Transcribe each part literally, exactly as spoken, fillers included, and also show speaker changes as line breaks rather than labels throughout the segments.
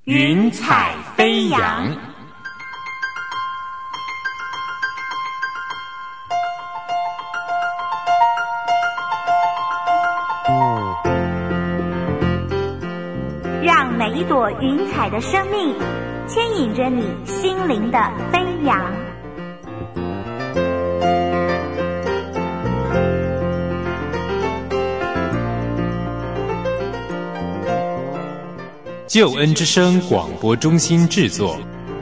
云彩飞扬。
让每一朵云彩的生命牵引着你心灵的飞扬。
救恩之声广播中心制作。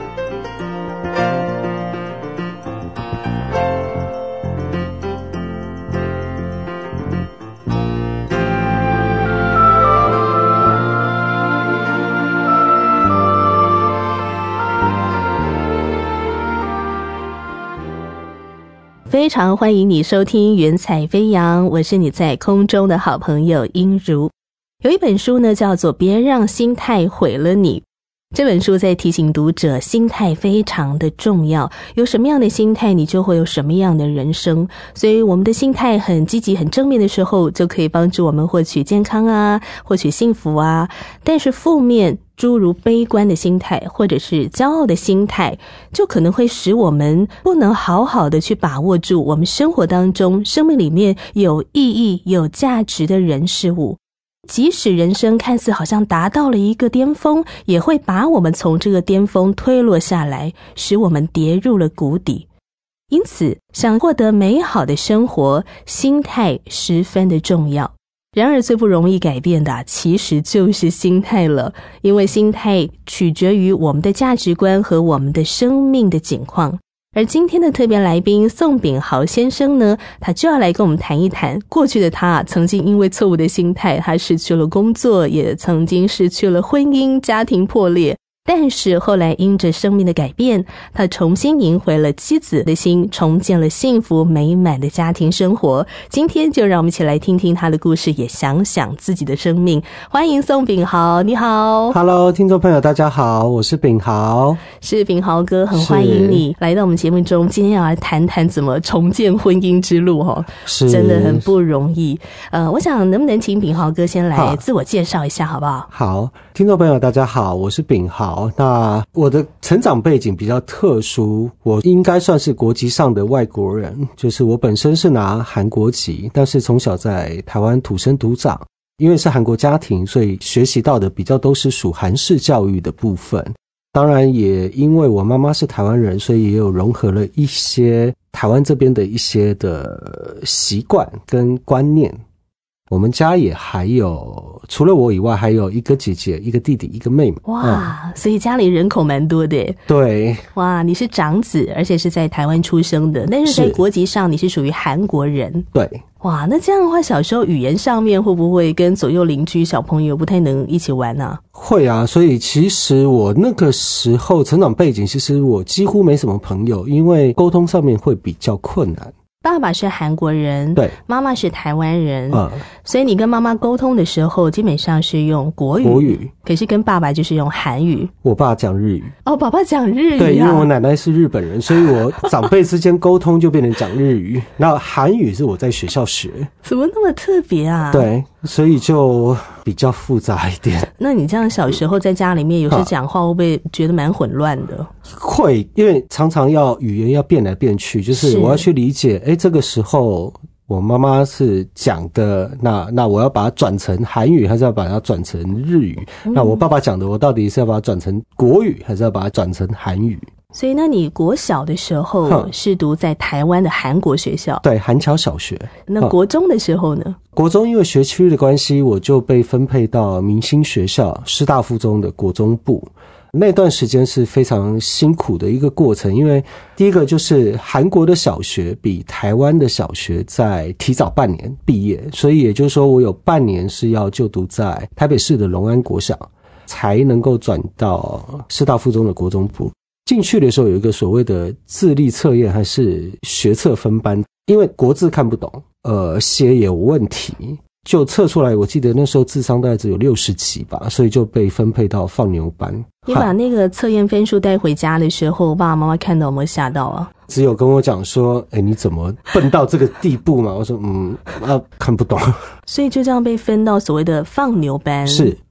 非常欢迎你收听云彩飞扬，我是你在空中的好朋友英如。有一本书呢叫做《别让心态毁了你》，这本书在提醒读者心态非常的重要，有什么样的心态你就会有什么样的人生，所以我们的心态很积极很正面的时候，就可以帮助我们获取健康啊，获取幸福啊。但是负面诸如悲观的心态或者是骄傲的心态，就可能会使我们不能好好的去把握住我们生活当中生命里面有意义有价值的人事物。即使人生看似好像达到了一个巅峰，也会把我们从这个巅峰推落下来，使我们跌入了谷底。因此想获得美好的生活，心态十分的重要。然而最不容易改变的其实就是心态了，因为心态取决于我们的价值观和我们的生命的景况。而今天的特别来宾宋秉豪先生呢，他就要来跟我们谈一谈过去的他曾经因为错误的心态，他失去了工作，也曾经失去了婚姻，家庭破裂，但是后来因着生命的改变，他重新赢回了妻子的心，重建了幸福美满的家庭生活。今天就让我们一起来听听他的故事，也想想自己的生命。欢迎宋秉豪，你好。
Hello， 听众朋友大家好，我是秉豪。
是秉豪哥，很欢迎你来到我们节目中，今天要来谈谈怎么重建婚姻之路哦，是真的很不容易。呃，我想能不能请秉豪哥先来自我介绍一下好不好？
好，听众朋友大家好，我是秉豪。那我的成长背景比较特殊，我应该算是国籍上的外国人，就是我本身是拿韩国籍，但是从小在台湾土生土长，因为是韩国家庭，所以学习到的比较都是属韩式教育的部分。当然也因为我妈妈是台湾人，所以也有融合了一些台湾这边的一些的习惯跟观念。我们家也还有除了我以外还有一个姐姐一个弟弟一个妹妹。
哇、嗯、所以家里人口蛮多的。对，哇，你是长子，而且是在台湾出生的，但是在国籍上你是属于韩国人。
对，
哇，那这样的话小时候语言上面会不会跟左右邻居小朋友不太能一起玩啊？
会啊，所以其实我那个时候成长背景，其实我几乎没什么朋友，因为沟通上面会比较困难。
爸爸是韩国人，对，妈妈是台湾人，嗯，所以你跟妈妈沟通的时候基本上是用国语，国语，可是跟爸爸就是用韩语。
我爸讲日语。
哦，爸爸讲日语啊。
对，因为我奶奶是日本人，所以我长辈之间沟通就变成讲日语。那韩语是我在学校学。
怎么那么特别啊？
对，所以就比较复杂一点。
那你这样小时候在家里面有时讲话会不会觉得蛮混乱的？
会，因为常常要语言要变来变去，就是我要去理解，诶，这个时候我妈妈是讲的，那那我要把它转成韩语，还是要把它转成日语？嗯、那我爸爸讲的，我到底是要把它转成国语，还是要把它转成韩语？
所以那你国小的时候是读在台湾的韩国学校？
对，韩侨小学。
那国中的时候呢？
国中因为学区的关系，我就被分配到明星学校师大附中的国中部。那段时间是非常辛苦的一个过程，因为第一个就是韩国的小学比台湾的小学在提早半年毕业，所以也就是说我有半年是要就读在台北市的龙安国小，才能够转到师大附中的国中部。进去的时候有一个所谓的智力测验还是学测分班，因为国字看不懂，呃，写也有问题，就测出来，我记得那时候智商大概只有六十几吧，所以就被分配到放牛班。
你把那个测验分数带回家的时候，爸爸妈妈看到有没有吓到啊？
只有跟我讲说，哎、欸，你怎么笨到这个地步嘛？我说，嗯，啊，看不懂。
所以就这样被分到所谓的放牛班。
是。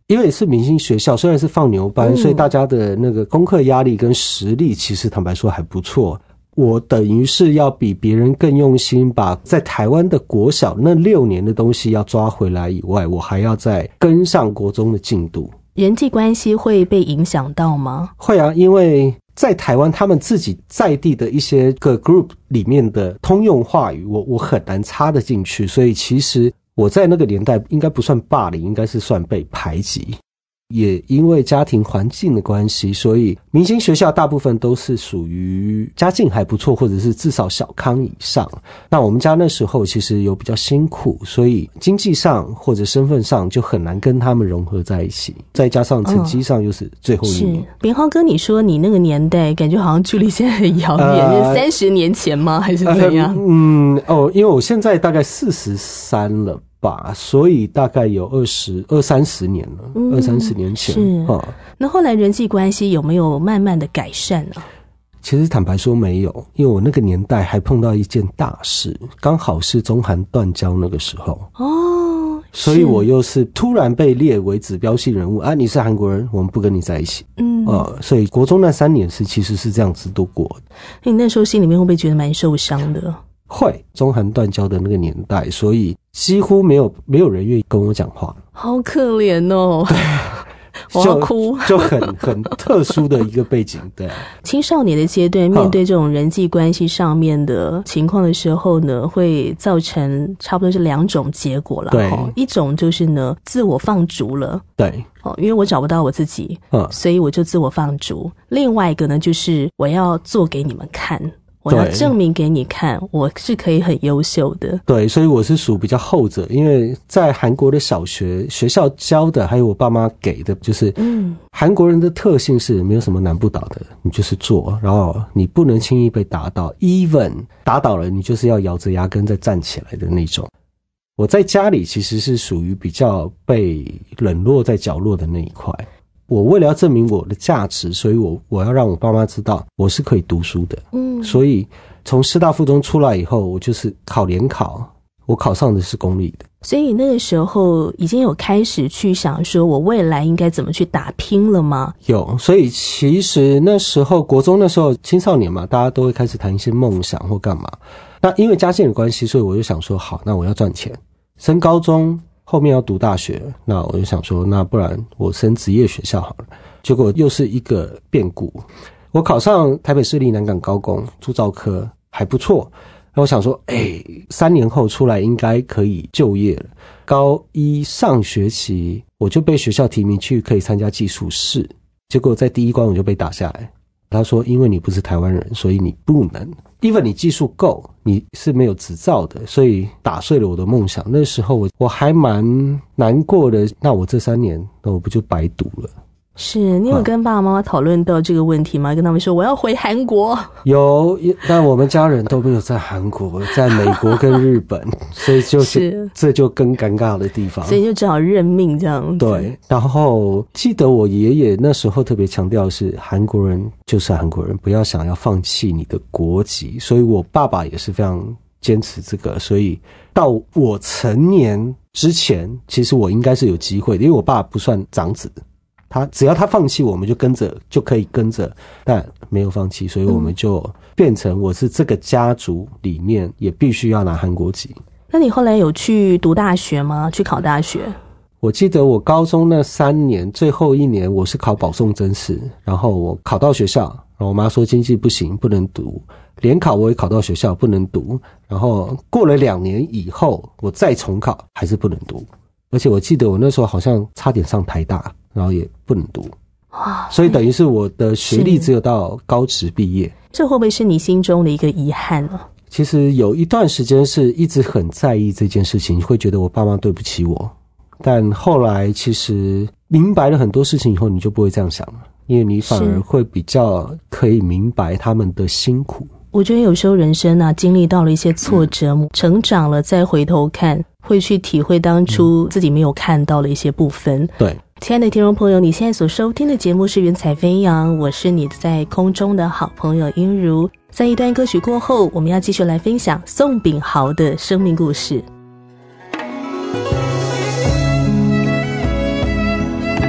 因为是明星学校，虽然是放牛班，
嗯，
所以大家的那个功课压力跟实力其实坦白说还不错。我等于是要比别人更用心，把在台湾的国小那六年的东西要抓回来以外，我还要再跟上国中的进度。
人际关系会被影响到吗？
会啊，因为在台湾他们自己在地的一些个 group 里面的通用话语，我我很难插得进去，所以其实我在那个年代应该不算霸凌，应该是算被排挤。也因为家庭环境的关系，所以明星学校大部分都是属于家境还不错，或者是至少小康以上。那我们家那时候其实有比较辛苦，所以经济上或者身份上就很难跟他们融合在一起，再加上成绩上又是最后一名。
是炳豪哥，你说你那个年代感觉好像距离现在很遥远，是三十年前吗？还是怎样？
呃、嗯哦，因为我现在大概四十三了吧，所以大概有二十二三十年了，嗯、二三十年前
是、
嗯。
那后来人际关系有没有慢慢的改善呢？
其实坦白说没有，因为我那个年代还碰到一件大事，刚好是中韩断交那个时候
哦，
所以我又是突然被列为指标性人物啊！你是韩国人，我们不跟你在一起。嗯，呃，所以国中那三年是其实是这样子度过的。
你那时候心里面会不会觉得蛮受伤的？
会，中韩断交的那个年代，所以几乎没有没有人愿意跟我讲话。
好可怜哦。我要哭，
就很很特殊的一个背景。对，
青少年的阶段面对这种人际关系上面的情况的时候呢，会造成差不多是两种结果了。
对，
一种就是呢自我放逐了。
对，
哦，因为我找不到我自己，嗯，所以我就自我放逐。另外一个呢，就是我要做给你们看。我要证明给你看，我是可以很优秀的。
对，所以我是属比较后者，因为在韩国的小学学校教的，还有我爸妈给的，就是嗯，韩国人的特性是没有什么难不倒的，你就是做，然后你不能轻易被打倒 ，even 打倒了，你就是要咬着牙根再站起来的那种。我在家里其实是属于比较被冷落在角落的那一块。我为了要证明我的价值，所以我我要让我爸妈知道我是可以读书的。嗯，所以从师大附中出来以后，我就是考联考，我考上的是公立的。
所以那个时候已经有开始去想说我未来应该怎么去打拼了吗？
有，所以其实那时候国中那时候青少年嘛，大家都会开始谈一些梦想或干嘛。那因为家境的关系，所以我就想说，好，那我要赚钱，升高中。后面要读大学，那我就想说，那不然我升职业学校好了。结果又是一个变故，我考上台北市立南港高工铸造科还不错，然后我想说，哎、欸，三年后出来应该可以就业了。高一上学期我就被学校提名去可以参加技术试，结果在第一关我就被打下来。他说，因为你不是台湾人，所以你不能。even 你技术够，你是没有执照的，所以打碎了我的梦想。那时候我我还蛮难过的，那我这三年，那我不就白读了？
是，你有跟爸爸妈妈讨论到这个问题吗？跟他们说我要回韩国？
有，但我们家人都没有在韩国，在美国跟日本，所以就是这就更尴尬的地方，
所以就只好认命这样子。
对，然后记得我爷爷那时候特别强调是韩国人就是韩国人，不要想要放弃你的国籍，所以我爸爸也是非常坚持这个，所以到我成年之前，其实我应该是有机会的，因为我爸不算长子。他只要他放弃，我们就跟着就可以跟着，但没有放弃，所以我们就变成我是这个家族里面也必须要拿韩国籍。
那你后来有去读大学吗？去考大学？
我记得我高中那三年最后一年我是考保送甄试，然后我考到学校，然后我妈说经济不行不能读，联考我也考到学校不能读，然后过了两年以后我再重考还是不能读，而且我记得我那时候好像差点上台大，然后也不能读，所以等于是我的学历只有到高职毕业。
这会不会是你心中的一个遗憾呢？
其实有一段时间是一直很在意这件事情，会觉得我爸妈对不起我，但后来其实明白了很多事情以后，你就不会这样想了，因为你反而会比较可以明白他们的辛苦。
我觉得有时候人生啊，经历到了一些挫折、嗯、成长了，再回头看，会去体会当初自己没有看到的一些部分。
对，
亲爱的听众朋友，你现在所收听的节目是云彩飞扬，我是你在空中的好朋友音如。在一段歌曲过后，我们要继续来分享宋炳豪的生命故事。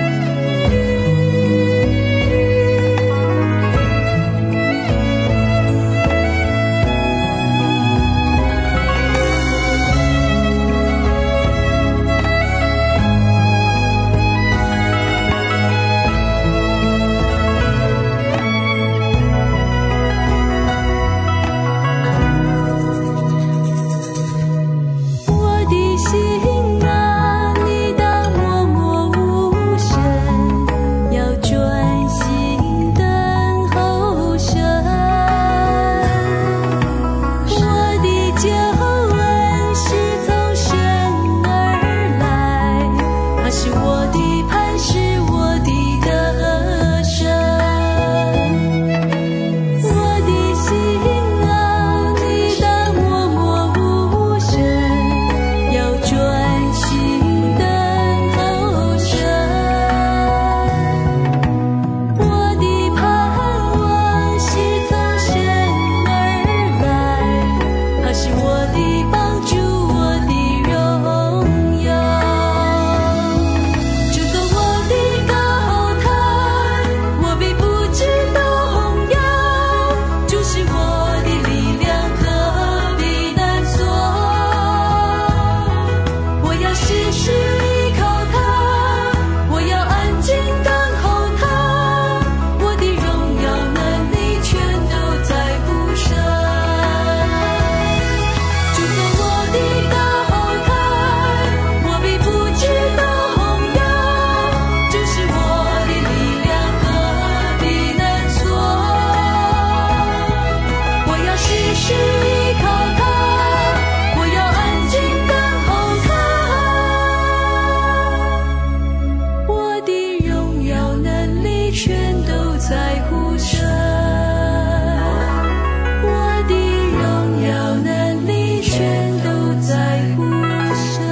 在呼声，我的荣耀能力全都在呼声。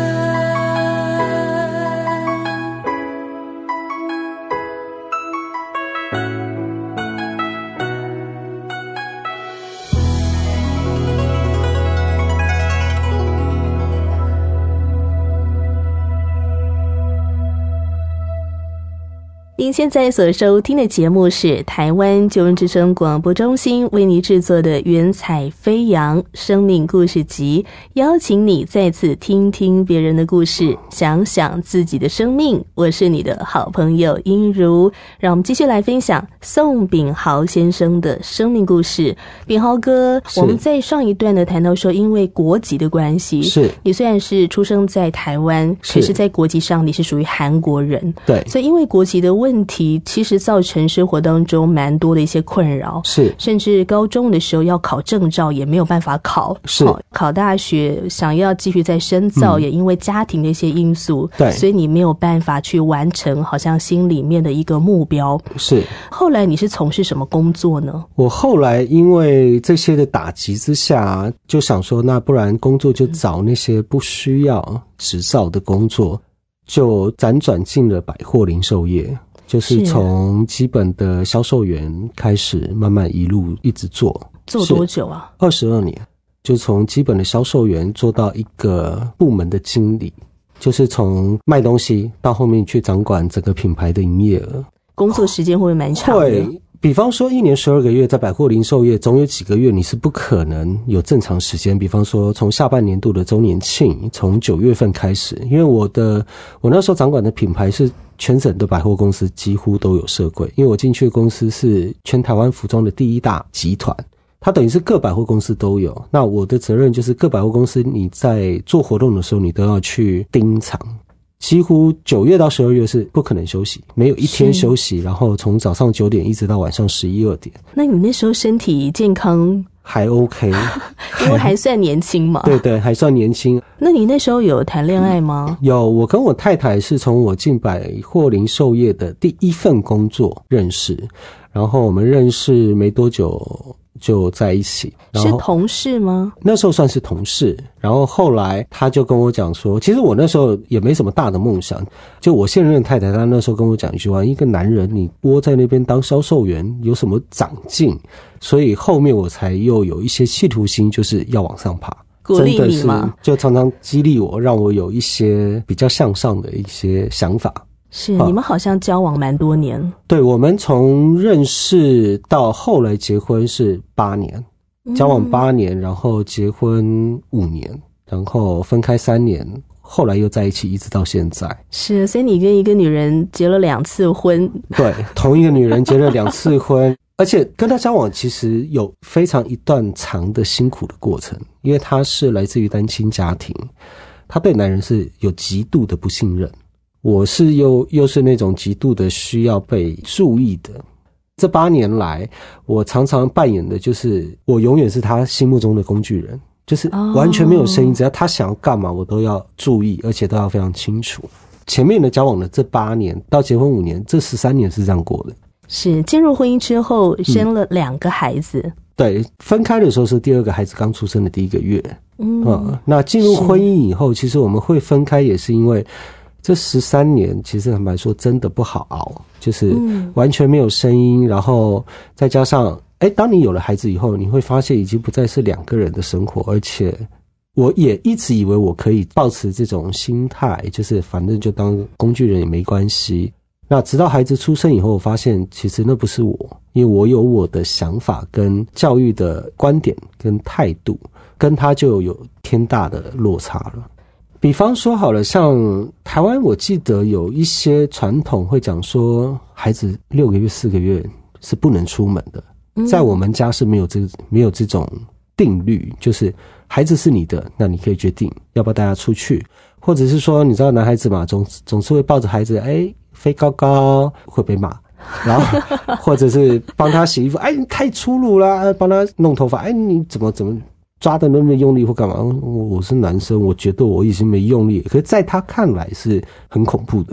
您现在所收听的节目是台湾救恩之声广播中心为您制作的云彩飞扬生命故事集，邀请你再次听听别人的故事，想想自己的生命。我是你的好朋友英如，让我们继续来分享宋秉豪先生的生命故事。秉豪哥，我们在上一段呢谈到说，因为国籍的关系，
是
你虽然是出生在台湾，可是在国籍上你是属于韩国人，对，所以因为国籍的问题问题其实造成生活当中蛮多的一些困扰，是甚至高中的时候要考证照也没有办法考，是、哦、考大学想要继续再深造、嗯、也因为家庭的一些因素，对，所以你没有办法去完成好像心里面的一个目标。是后来你是从事什么工作呢？我后来因为这些的打击之下，就想说那不然工作就找那些不需要执照的工作，就辗转进了百货零售业，就是从基本的销售员开始，慢慢一路一直做。做多久啊？二十二年，就从基本的销售员做到一个部门的经理，就是从卖东西到后面去掌管整个品牌的营业额。工作时间会不会蛮长的？会。比方说一年十二个月在百货零售业，总有几个月你是不可能有正常时间。比方说从下半年度的周年庆，从九月份开始，因为我的我那时候掌管的品牌是全省的百货公司几乎都有设柜，因为我进去的公司是全台湾服装的第一大集团，它等于是各百货公司都有。那我的责任就是各百货公司你在做活动的时候你都要去盯场，几乎九月到十二月是不可能休息，没有一天休息，然后从早上九点一直到晚上十一二点。那你那时候身体健康还 OK 因为还算年轻嘛。对对，还算年轻。那你那时候有谈恋爱吗？有，我跟我太太是从我进百货零售业的第一份工作认识，然后我们认识没多久就在一起。是同事吗？那时候算是同事，然后后来他就跟我讲说，其实我那时候也没什么大的梦想，就我现任的太太她那时候跟我讲一句话，一个男人你窝在那边当销售员有什么长进，所以后面我才又有一些企图心，就是要往上爬。鼓励你吗？就常常激励我，让我有一些比较向上的一些想法。是，你们好像交往蛮多年。对，我们从认识到后来结婚是八年，交往八年，然后结婚五年，然后分开三年，后来又在一起，一直到现在。是，所以你跟一个女人结了两次婚。对，同一个女人结了两次婚，而且跟她交往其实有非常一段长的辛苦的过程，因为她是来自于单亲家庭，她对男人是有极度的不信任。我是又又是那种极度的需要被注意的。这八年来，我常常扮演的就是我永远是他心目中的工具人，就是完全没有声音，只要他想要干嘛，我都要注意，而且都要非常清楚。前面的交往的这八年到结婚五年，这十三年是这样过的。是进入婚姻之后生了两个孩子。嗯，对，分开的时候是第二个孩子刚出生的第一个月。嗯，嗯那进入婚姻以后，其实我们会分开也是因为这十三年其实坦白说真的不好熬，就是完全没有声音，然后再加上诶当你有了孩子以后，你会发现已经不再是两个人的生活，而且我也一直以为我可以抱持这种心态，就是反正就当工具人也没关系。那直到孩子出生以后，我发现其实那不是我，因为我有我的想法跟教育的观点跟态度，跟他就有天大的落差了。比方说好了，像台湾我记得有一些传统会讲说孩子六个月四个月是不能出门的，在我们家是没有这没有这种定律，就是孩子是你的，那你可以决定要不要带他出去，或者是说你知道男孩子嘛，总总是会抱着孩子哎飞高高会被骂，然后或者是帮他洗衣服，哎你太粗鲁啦，帮他弄头发，哎你怎么怎么抓的那么用力或干嘛？我是男生，我觉得我已经没用力，可是在他看来是很恐怖的。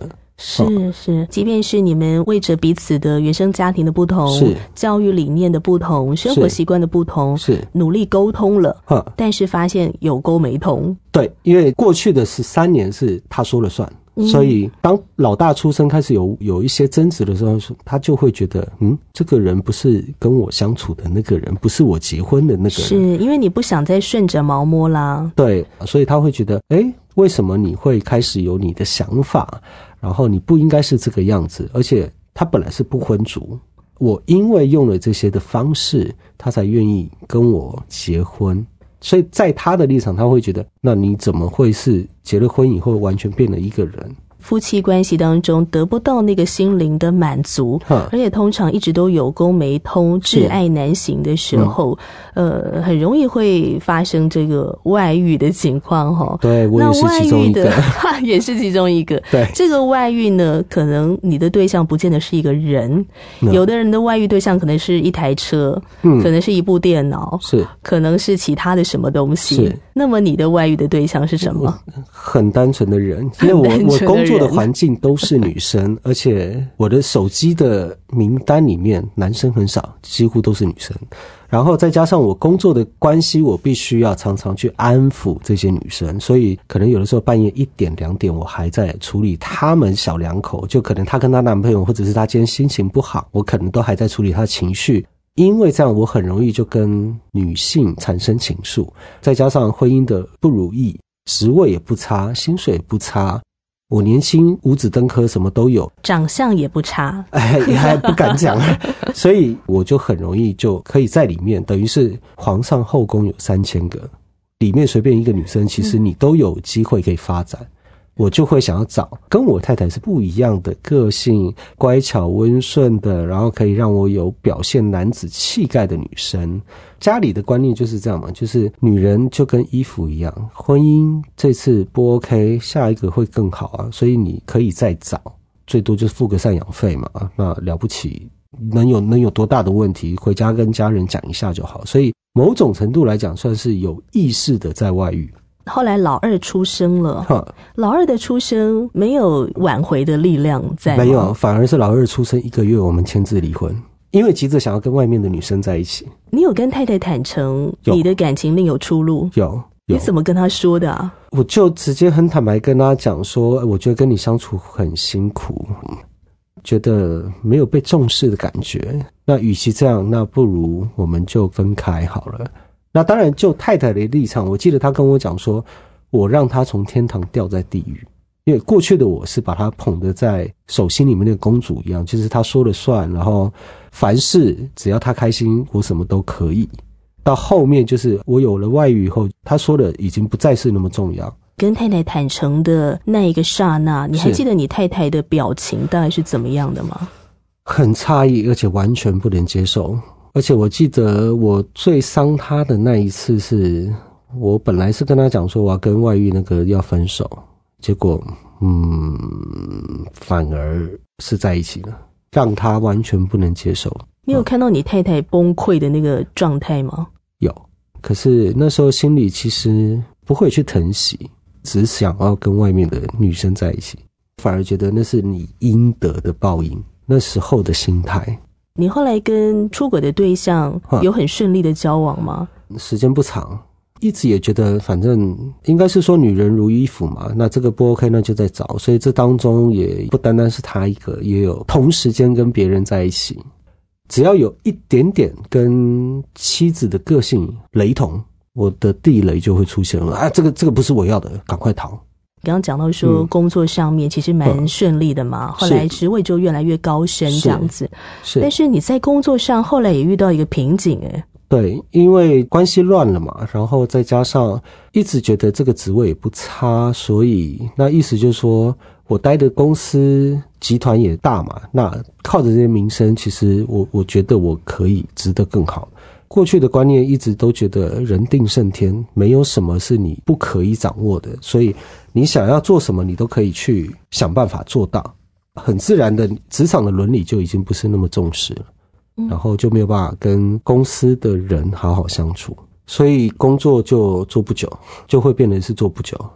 是是，即便是你们为着彼此的原生家庭的不同，
是
教育理念的不同，生活习惯的不同，
是
努力沟通了，但是发现有沟没通。
对，因为过去的十三年是他说了算。嗯、所以当老大出生开始有有一些争执的时候，他就会觉得嗯，这个人不是跟我相处的那个人，不是我结婚的那个人，
是因为你不想再顺着毛摸啦。
对，所以他会觉得诶，为什么你会开始有你的想法，然后你不应该是这个样子，而且他本来是不婚族，我因为用了这些的方式他才愿意跟我结婚。所以在他的立场，他会觉得那你怎么会是结了婚以后完全变了一个人？
夫妻关系当中得不到那个心灵的满足，而且通常一直都有沟没通、挚爱难行的时候，嗯、呃，很容易会发生这个外遇的情况哈。
对，我也是其中一个，
那也是其中一个。
对，
这个外遇呢，可能你的对象不见得是一个人，嗯、有的人的外遇对象可能是一台车，嗯，可能是一部电脑，
是，
可能是其他的什么东西。是，那么你的外遇的对象是什么？
很单纯的人，因为我我工作的环境都是女生，而且我的手机的名单里面男生很少，几乎都是女生。然后再加上我工作的关系，我必须要常常去安抚这些女生，所以可能有的时候半夜一点两点我还在处理他们小两口，就可能她跟她男朋友或者是她今天心情不好，我可能都还在处理她的情绪。因为这样我很容易就跟女性产生情愫，再加上婚姻的不如意，职位也不差，薪水也不差，我年轻五子登科什么都有，
长相也不差，
哎，也还不敢讲所以我就很容易就可以在里面，等于是皇上后宫有三千个，里面随便一个女生其实你都有机会可以发展。我就会想要找跟我太太是不一样的个性，乖巧温顺的，然后可以让我有表现男子气概的女生。家里的观念就是这样嘛，就是女人就跟衣服一样，婚姻这次不 OK， 下一个会更好啊，所以你可以再找，最多就是付个赡养费嘛，那了不起，能有能有多大的问题，回家跟家人讲一下就好。所以某种程度来讲算是有意识的在外遇。
后来老二出生了，老二的出生没有挽回的力量在吗？
没有，反而是老二出生一个月我们签字离婚，因为急着想要跟外面的女生在一起。
你有跟太太坦诚你的感情另有出路？
有。有，
你怎么跟她说的啊？
我就直接很坦白跟她讲说，我觉得跟你相处很辛苦，觉得没有被重视的感觉，那与其这样，那不如我们就分开好了。那当然就太太的立场，我记得她跟我讲说，我让她从天堂掉在地狱，因为过去的我是把她捧得在手心里面的公主一样，就是她说了算，然后凡事只要她开心我什么都可以。到后面就是我有了外遇以后，她说的已经不再是那么重要。
跟太太坦诚的那一个刹那，你还记得你太太的表情大概是怎么样的吗？
很诧异，而且完全不能接受。而且我记得我最伤她的那一次是，我本来是跟她讲说我要跟外遇那个要分手，结果嗯，反而是在一起了，让她完全不能接受。
你有看到你太太崩溃的那个状态吗？
有，可是那时候心里其实不会去疼惜，只想要跟外面的女生在一起，反而觉得那是你应得的报应，那时候的心态。
你后来跟出轨的对象有很顺利的交往吗？
时间不长，一直也觉得反正应该是说女人如衣服嘛，那这个不 OK 那就再找，所以这当中也不单单是他一个，也有同时间跟别人在一起。只要有一点点跟妻子的个性雷同，我的地雷就会出现了啊！这个这个不是我要的，赶快逃。
刚刚讲到说工作上面其实蛮顺利的嘛、嗯、后来职位就越来越高升这样子，是，但是你在工作上后来也遇到一个瓶颈诶。
对，因为关系乱了嘛，然后再加上一直觉得这个职位也不差，所以那意思就是说我待的公司集团也大嘛，那靠着这些名声，其实我我觉得我可以值得更好。过去的观念一直都觉得人定胜天，没有什么是你不可以掌握的，所以你想要做什么你都可以去想办法做到，很自然的职场的伦理就已经不是那么重视了，然后就没有办法跟公司的人好好相处，所以工作就做不久，就会变成是做不久。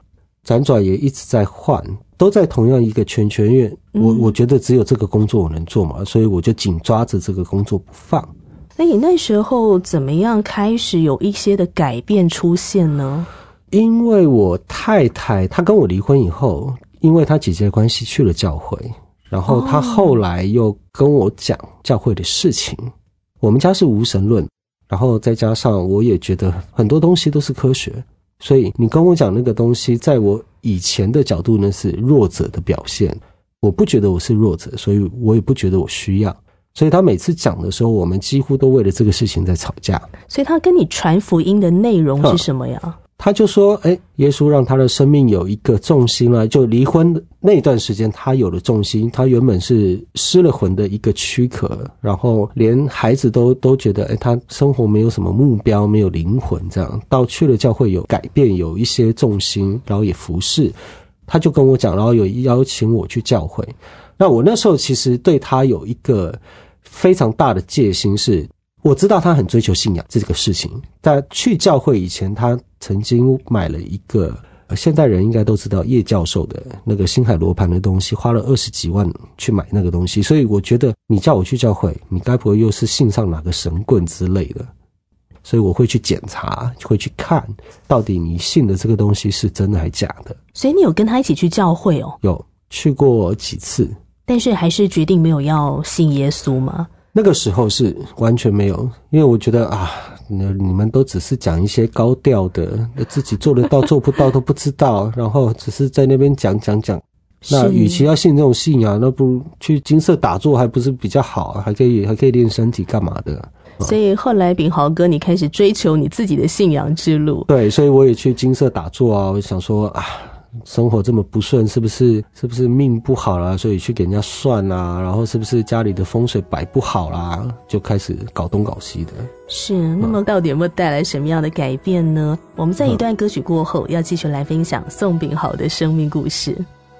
辗转也一直在换，都在同样一个圈圈，因为我、嗯、我觉得只有这个工作我能做嘛，所以我就紧抓着这个工作不放。
那你那时候怎么样开始有一些的改变出现呢？
因为我太太她跟我离婚以后，因为她姐姐的关系去了教会，然后她后来又跟我讲教会的事情。哦、我们家是无神论，然后再加上我也觉得很多东西都是科学，所以你跟我讲那个东西，在我以前的角度呢是弱者的表现，我不觉得我是弱者，所以我也不觉得我需要。所以他每次讲的时候，我们几乎都为了这个事情在吵架。
所以他跟你传福音的内容是什么呀？嗯、
他就说，诶，耶稣让他的生命有一个重心了，就离婚那段时间他有了重心，他原本是失了魂的一个躯壳，然后连孩子都都觉得，诶，他生活没有什么目标，没有灵魂，这样到去了教会有改变，有一些重心，然后也服侍。他就跟我讲，然后有邀请我去教会。那我那时候其实对他有一个非常大的戒心，是我知道他很追求信仰这个事情，但去教会以前他曾经买了一个现代人应该都知道叶教授的那个星海罗盘的东西，花了二十几万去买那个东西，所以我觉得你叫我去教会，你该不会又是信上哪个神棍之类的，所以我会去检查，会去看到底你信的这个东西是真的还假的。
所以你有跟他一起去教会哦？
有去过几次，
但是还是决定没有要信耶稣吗？
那个时候是完全没有，因为我觉得啊，你们都只是讲一些高调的，自己做得到做不到都不知道，然后只是在那边讲讲讲。那与其要信这种信仰，那不如去金色打坐，还不是比较好，还可以还可以练身体干嘛的。
所以后来秉豪哥你开始追求你自己的信仰之路。
对，所以我也去金色打坐啊，我想说啊，生活这么不顺，是不是是不是命不好啦，所以去给人家算啦，然后是不是家里的风水摆不好啦，就开始搞东搞西的。
是，那么到底有没有带来什么样的改变呢？我们在一段歌曲过后要继续来分享宋秉豪的生命故事。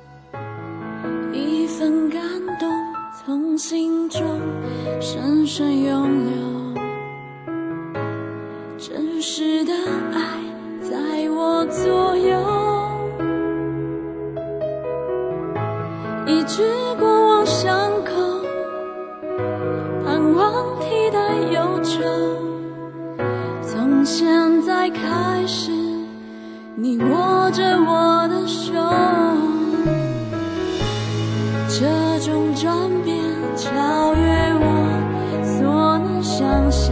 一份感动从心中深深涌流，真实的爱在我左右，医治过往伤口，盼望替代忧愁，从现在开始你握着我的手，这种转变超越我所能想象，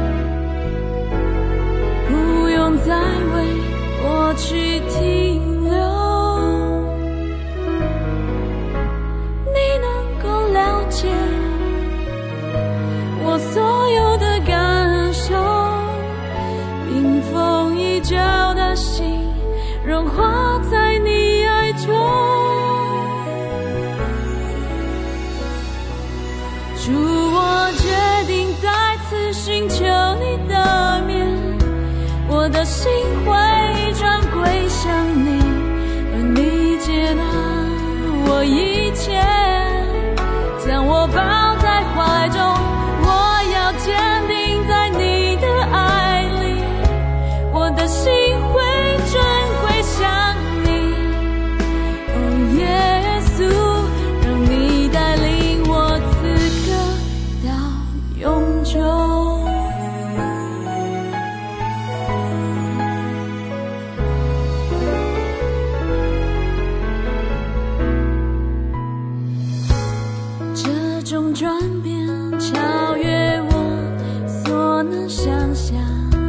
不用再为过去停留，你能够了解我所有的感受，冰封已久的心融化在你爱中，主，我决定再次寻求你的面，我的心会转归向你，而你接纳我一切，将我抱在怀中，我要坚定在你的爱里，我的心会转归向你，哦，耶稣，让你带领我此刻到永久。这种转变超越我所能想象，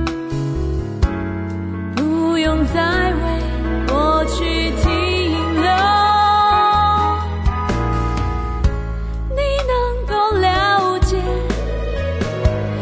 不用再为过去停留，你能够了解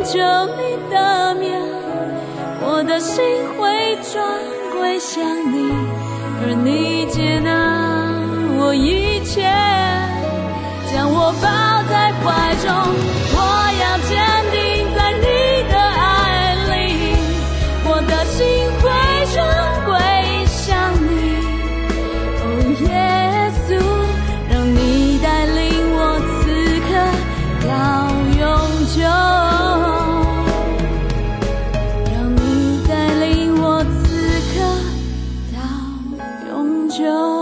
求你的面，我的心会转归向你，而你接纳我一切，将我抱在怀中，我要坚定在你的爱里，我的心会转归向你。哦，耶稣，让你带领我此刻到永久，让你带领我此刻到永久。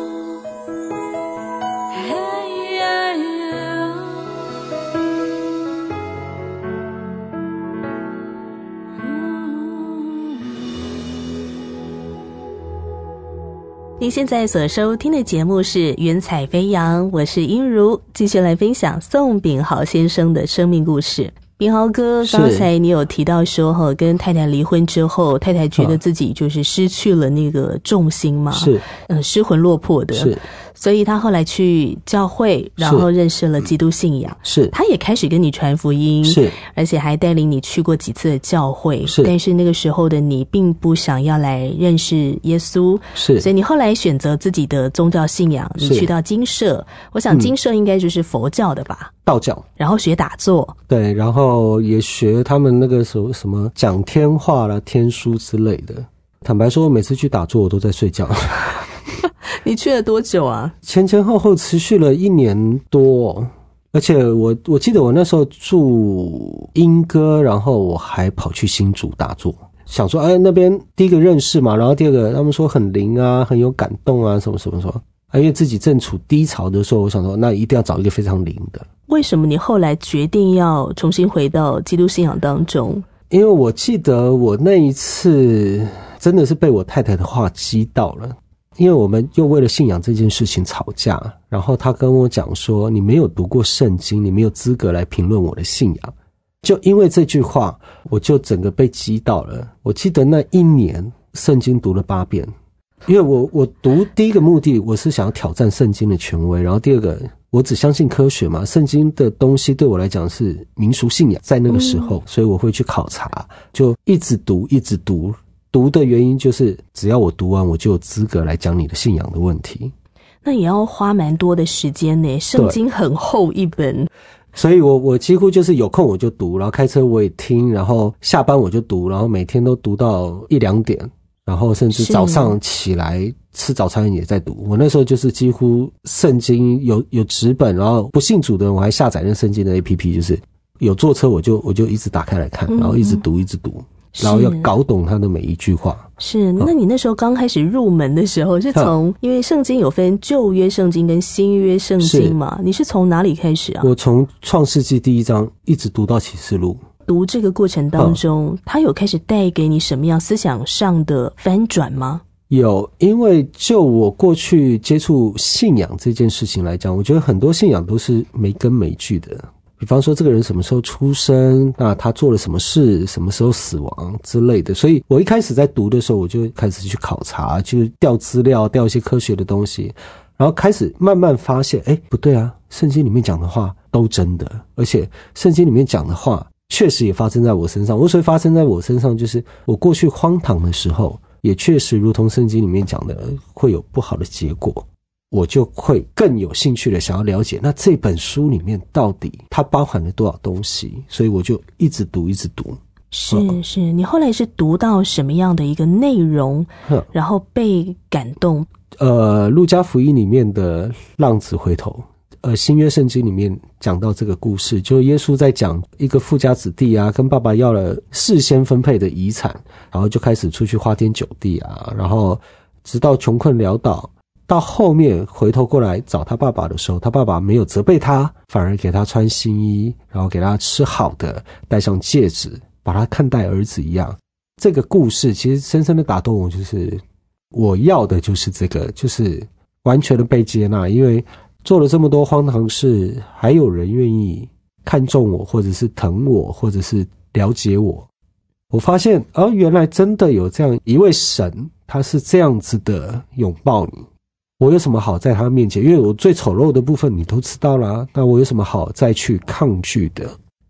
您现在所收听的节目是云彩飞扬，我是英如，继续来分享宋炳豪先生的生命故事。炳豪哥，刚才你有提到说哈，跟太太离婚之后，太太觉得自己就是失去了那个重心嘛，是，嗯，失魂落魄的，是，所以他后来去教会，然后认识了基督信仰，是，他也开始跟你传福音，是，而且还带领你去过几次的教会，是，但是那个时候的你并不想要来认识耶稣，是，所以你后来选择自己的宗教信仰，你去到精舍，我想精舍应该就是佛教的吧，嗯，道教，然后学打坐，对，然后也学他们那个什么什么讲天话啦、天书之类的。坦白说，我每次去打坐，我都在睡觉。你去了多久啊？前前后后持续了一年多，而且我我记得我那时候住莺歌，然后我还跑去新竹打坐，想说，哎，那边第一个认识嘛，然后第二个他们说很灵啊，很有感动啊，什么什么什么。啊，因为自己正处低潮的时候，我想说，那一定要找一个非常灵的。为什么你后来决定要重新回到基督信仰当中？因为我记得我那一次真的是被我太太的话激到了，因为我们又为了信仰这件事情吵架，然后她跟我讲说，你没有读过圣经，你没有资格来评论我的信仰。就因为这句话，我就整个被激到了。我记得那一年圣经读了八遍。因为我我读第一个目的，我是想要挑战圣经的权威，然后第二个，我只相信科学嘛，圣经的东西对我来讲是民俗信仰，在那个时候，嗯，所以我会去考察，就一直读一直读，读的原因就是只要我读完，我就有资格来讲你的信仰的问题。那也要花蛮多的时间呢，圣经很厚一本。所以我我几乎就是有空我就读，然后开车我也听，然后下班我就读，然后每天都读到一两点。然后甚至早上起来吃早餐也在读，我那时候就是几乎圣经有有纸本，然后不信主的人我还下载那圣经的 A P P， 就是有坐车我就我就一直打开来看，然后一直读一直读，然后要搞懂它的每一句话。是，那你那时候刚开始入门的时候是从，因为圣经有分旧约圣经跟新约圣经嘛，你是从哪里开始啊？我从创世纪第一章一直读到启示录。读这个过程当中，嗯，它有开始带给你什么样思想上的翻转吗？有，因为就我过去接触信仰这件事情来讲，我觉得很多信仰都是没根没据的。比方说这个人什么时候出生，那他做了什么事，什么时候死亡之类的。所以我一开始在读的时候，我就开始去考察，就调资料，调一些科学的东西，然后开始慢慢发现，诶，不对啊，圣经里面讲的话都真的，而且圣经里面讲的话确实也发生在我身上。我所以发生在我身上，就是我过去荒唐的时候，也确实如同圣经里面讲的，会有不好的结果。我就会更有兴趣的想要了解，那这本书里面到底它包含了多少东西，所以我就一直读一直读。是是，你后来是读到什么样的一个内容，然后被感动？呃，路加福音里面的浪子回头。呃，新约圣经里面讲到这个故事，就耶稣在讲一个富家子弟啊，跟爸爸要了事先分配的遗产，然后就开始出去花天酒地啊，然后直到穷困潦倒，到后面回头过来找他爸爸的时候，他爸爸没有责备他，反而给他穿新衣，然后给他吃好的，戴上戒指，把他看待儿子一样。这个故事其实深深的打动我，就是我要的就是这个，就是完全的被接纳，因为做了这么多荒唐事，还有人愿意看重我，或者是疼我，或者是了解我。我发现，哦，原来真的有这样一位神，他是这样子的拥抱你。我有什么好在他面前？因为我最丑陋的部分你都知道啦，那我有什么好再去抗拒的？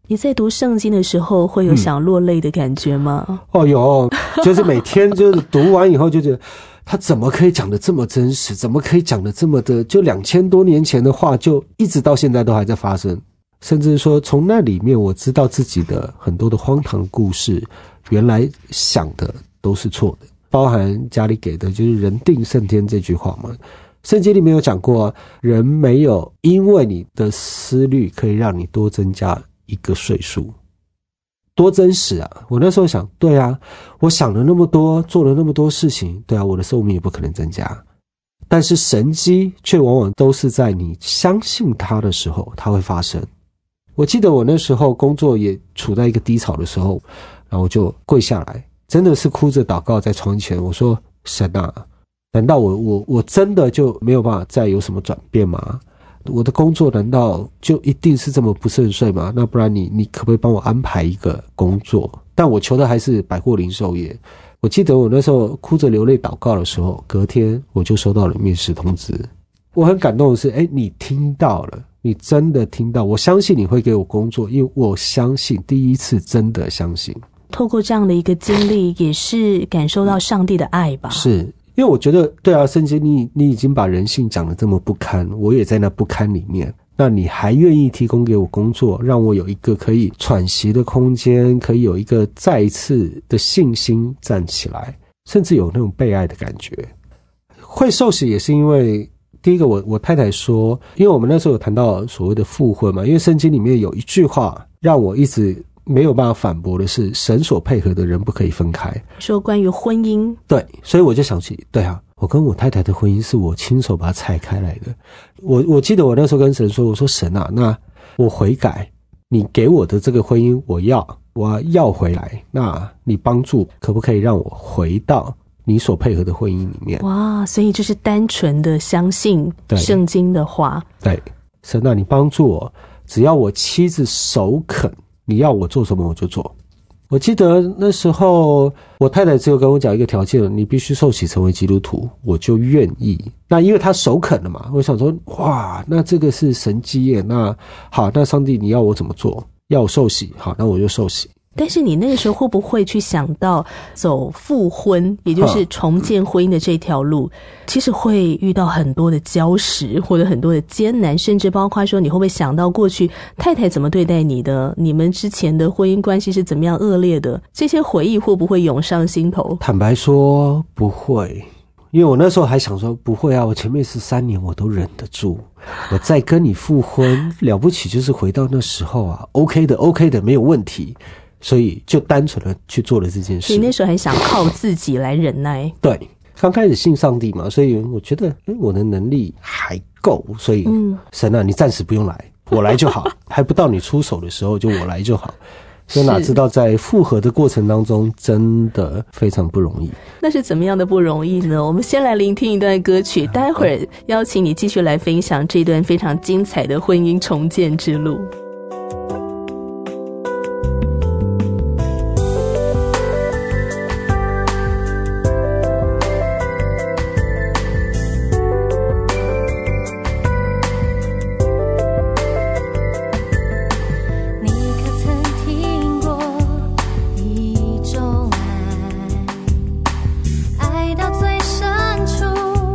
你在读圣经的时候会有想落泪的感觉吗？
嗯、哦，有，就是每天就是读完以后就觉得他怎么可以讲得这么真实，怎么可以讲得这么的，就两千多年前的话就一直到现在都还在发生，甚至说从那里面我知道自己的很多的荒唐故事原来想的都是错的，包含家里给的就是人定胜天这句话嘛。圣经里面有讲过啊，人没有因为你的思虑可以让你多增加一个岁数。多真实啊，我那时候想，对啊，我想了那么多，做了那么多事情，对啊，我的寿命也不可能增加，但是神迹却往往都是在你相信它的时候它会发生。我记得我那时候工作也处在一个低潮的时候，然后我就跪下来，真的是哭着祷告在床前，我说神啊，难道我我我真的就没有办法再有什么转变吗？我的工作难道就一定是这么不顺遂吗？那不然你你可不可以帮我安排一个工作？但我求的还是百货零售业。我记得我那时候哭着流泪祷告的时候，隔天我就收到了面试通知。我很感动的是，诶，你听到了，你真的听到，我相信你会给我工作，因为我相信，第一次真的相信。
透过这样的一个经历，也是感受到上帝的爱吧？
是。因为我觉得，对啊，圣经你你已经把人性讲得这么不堪，我也在那不堪里面，那你还愿意提供给我工作，让我有一个可以喘息的空间，可以有一个再一次的信心站起来，甚至有那种被爱的感觉。会受洗也是因为，第一个我我太太说，因为我们那时候有谈到所谓的复婚嘛，因为圣经里面有一句话让我一直没有办法反驳的是，神所配合的人不可以分开。
说关于婚姻，
对，所以我就想起，对啊，我跟我太太的婚姻是我亲手把它拆开来的。我我记得我那时候跟神说，我说神啊，那我悔改，你给我的这个婚姻我要我要回来，那你帮助可不可以让我回到你所配合的婚姻里面？
哇，所以就是单纯的相信圣经的话。
对，神啊，你帮助我，只要我妻子首肯，你要我做什么我就做。我记得那时候我太太只有跟我讲一个条件，你必须受洗成为基督徒，我就愿意。那因为他首肯了嘛，我想说哇，那这个是神迹耶，那好，那上帝你要我怎么做？要我受洗，好，那我就受洗。
但是你那个时候会不会去想到走复婚，也就是重建婚姻的这条路，其实会遇到很多的礁石或者很多的艰难，甚至包括说你会不会想到过去太太怎么对待你的，你们之前的婚姻关系是怎么样恶劣的，这些回忆会不会涌上心头？
坦白说不会，因为我那时候还想说不会啊，我前面十三年我都忍得住，我再跟你复婚了不起就是回到那时候啊 OK 的 OK 的没有问题，所以就单纯的去做了这件事。
所以那时候还想靠自己来忍耐。
对，刚开始信上帝嘛，所以我觉得诶我的能力还够，所以、嗯、神啊你暂时不用来，我来就好还不到你出手的时候就我来就好。所以哪知道在复合的过程当中真的非常不容易。
那是怎么样的不容易呢？我们先来聆听一段歌曲，待会儿邀请你继续来分享这段非常精彩的婚姻重建之路。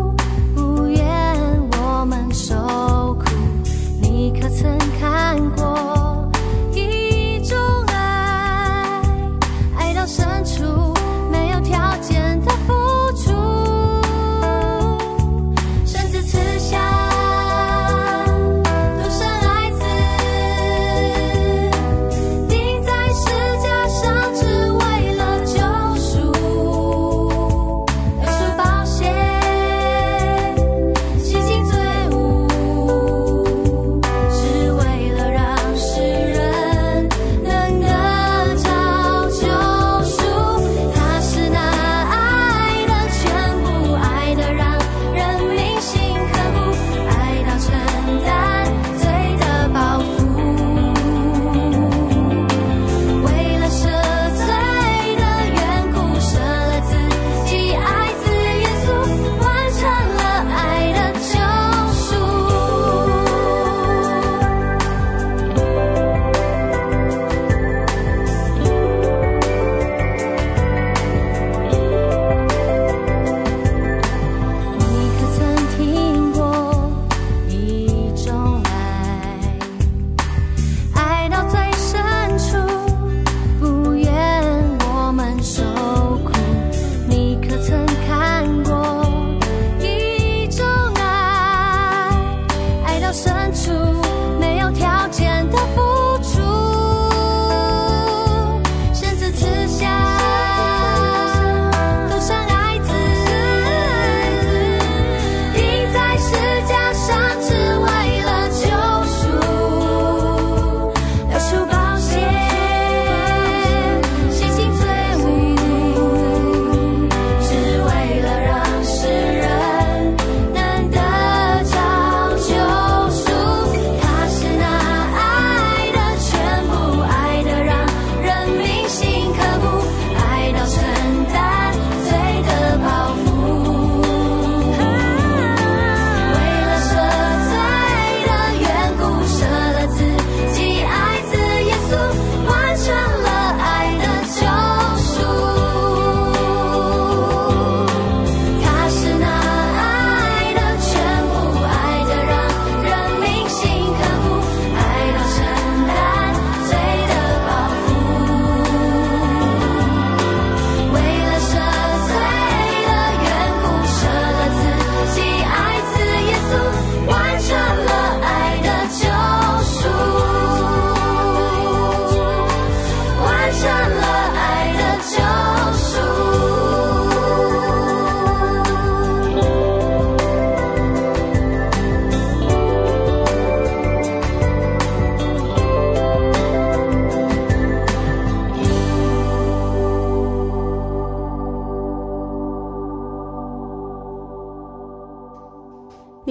看过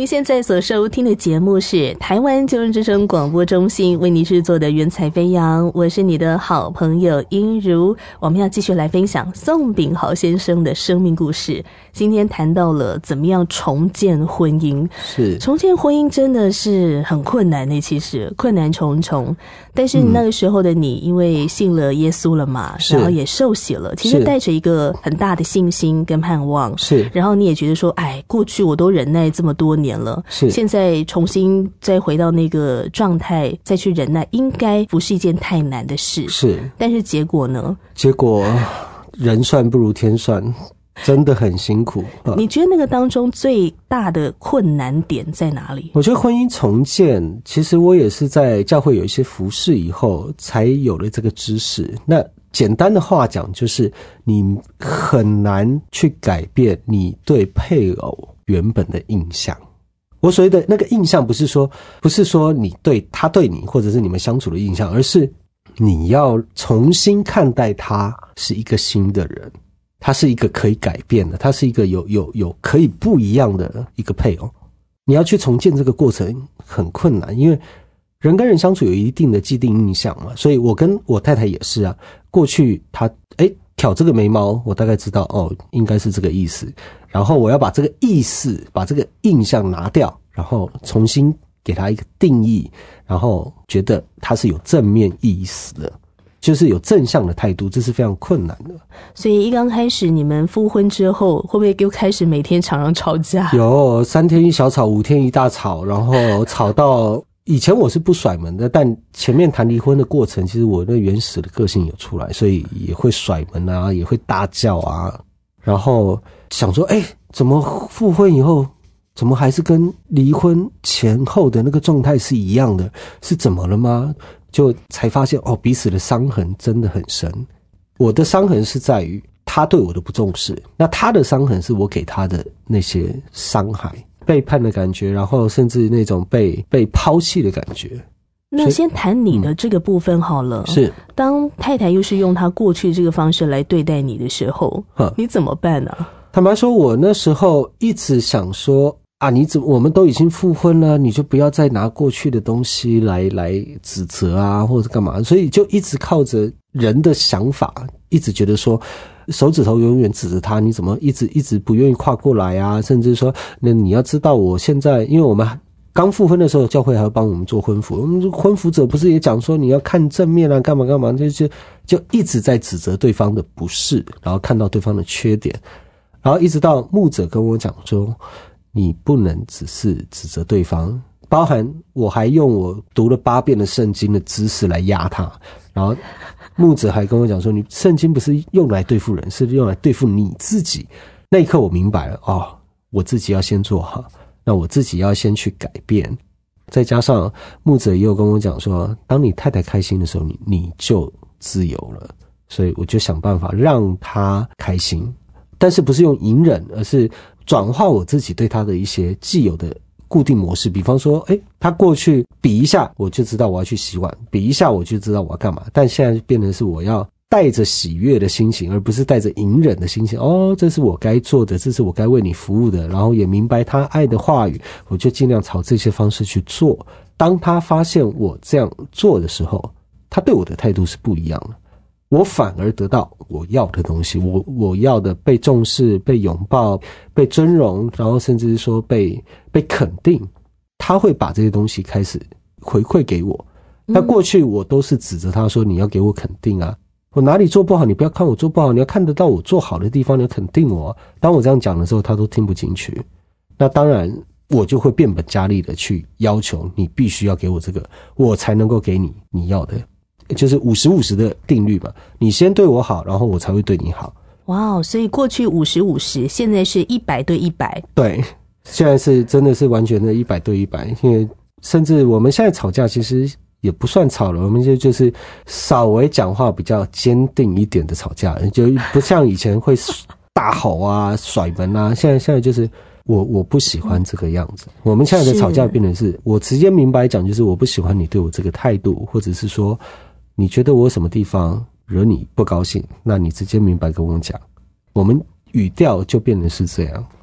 您现在所收听的节目是台湾救人之声广播中心为您制作的云彩飞扬，我是你的好朋友英如。我们要继续来分享宋秉豪先生的生命故事。今天谈到了怎么样重建婚姻，
是
重建婚姻真的是很困难的，其实困难重重。但是那个时候的你，因为信了耶稣了嘛，然后也受洗了，其实带着一个很大的信心跟盼望。
是，
然后你也觉得说，哎，过去我都忍耐这么多年了，
是，
现在重新再回到那个状态，再去忍耐，应该不是一件太难的事。
是，
但是结果呢？
结果人算不如天算。真的很辛苦。
你觉得那个当中最大的困难点在哪里？
我觉得婚姻重建，其实我也是在教会有一些服事以后才有了这个知识。那简单的话讲，就是你很难去改变你对配偶原本的印象。我所谓的那个印象，不是说不是说你对他对你，或者是你们相处的印象，而是你要重新看待他是一个新的人。他是一个可以改变的，他是一个有有有可以不一样的一个配偶。你要去重建这个过程很困难，因为人跟人相处有一定的既定印象嘛。所以我跟我太太也是啊，过去她诶挑这个眉毛，我大概知道哦，应该是这个意思。然后我要把这个意思，把这个印象拿掉，然后重新给他一个定义，然后觉得他是有正面意思的。就是有正向的态度，这是非常困难的。
所以一刚开始你们复婚之后，会不会又开始每天常常吵架？
有，三天一小吵，五天一大吵，然后吵到以前我是不甩门的，但前面谈离婚的过程，其实我那原始的个性有出来，所以也会甩门啊，也会大叫啊，然后想说，哎，怎么复婚以后，怎么还是跟离婚前后的那个状态是一样的？是怎么了吗？就才发现哦，彼此的伤痕真的很深。我的伤痕是在于他对我的不重视，那他的伤痕是我给他的那些伤害、背叛的感觉，然后甚至那种被被抛弃的感觉。
那先谈你的这个部分好了。
嗯、是，
当太太又是用她过去这个方式来对待你的时候，你怎么办呢？
坦白说，我那时候一直想说。啊，你怎么我们都已经复婚了，你就不要再拿过去的东西来来指责啊，或者干嘛？所以就一直靠着人的想法，一直觉得说手指头永远指着他，你怎么一直一直不愿意跨过来啊？甚至说，那你要知道，我现在因为我们刚复婚的时候，教会还要帮我们做婚服，我们婚服者不是也讲说你要看正面啊，干嘛干嘛，就就就一直在指责对方的不是，然后看到对方的缺点，然后一直到牧者跟我讲说。你不能只是指责对方，包含我还用我读了八遍的圣经的知识来压他，然后牧者还跟我讲说，你圣经不是用来对付人，是用来对付你自己。那一刻我明白了，哦，我自己要先做好，那我自己要先去改变。再加上牧者也有跟我讲说，当你太太开心的时候，你你就自由了，所以我就想办法让她开心，但是不是用隐忍，而是转化我自己对他的一些既有的固定模式。比方说，诶，他过去比一下我就知道我要去洗碗，比一下我就知道我要干嘛，但现在变成是我要带着喜悦的心情，而不是带着隐忍的心情。哦，这是我该做的，这是我该为你服务的，然后也明白他爱的话语，我就尽量朝这些方式去做。当他发现我这样做的时候，他对我的态度是不一样的，我反而得到我要的东西，我我要的被重视、被拥抱、被尊荣，然后甚至是说被被肯定。他会把这些东西开始回馈给我。那过去我都是指责他说，你要给我肯定啊，我哪里做不好，你不要看我做不好，你要看得到我做好的地方，你要肯定我。当我这样讲的时候，他都听不进去。那当然我就会变本加厉的去要求你必须要给我这个，我才能够给你你要的。就是五十五十的定律嘛，你先对我好，然后我才会对你好。
哇哦，所以过去五十五十，现在是一百对一百。
对，现在是真的是完全的一百对一百，因为甚至我们现在吵架其实也不算吵了，我们就就是稍微讲话比较坚定一点的吵架，就不像以前会大吼啊、甩门啊，现在现在就是我我不喜欢这个样子。我们现在的吵架变成是我直接明白讲，就是我不喜欢你对我这个态度，或者是说你觉得我有什么地方惹你不高兴，那你直接明白跟我讲，我们语调就变成是这样。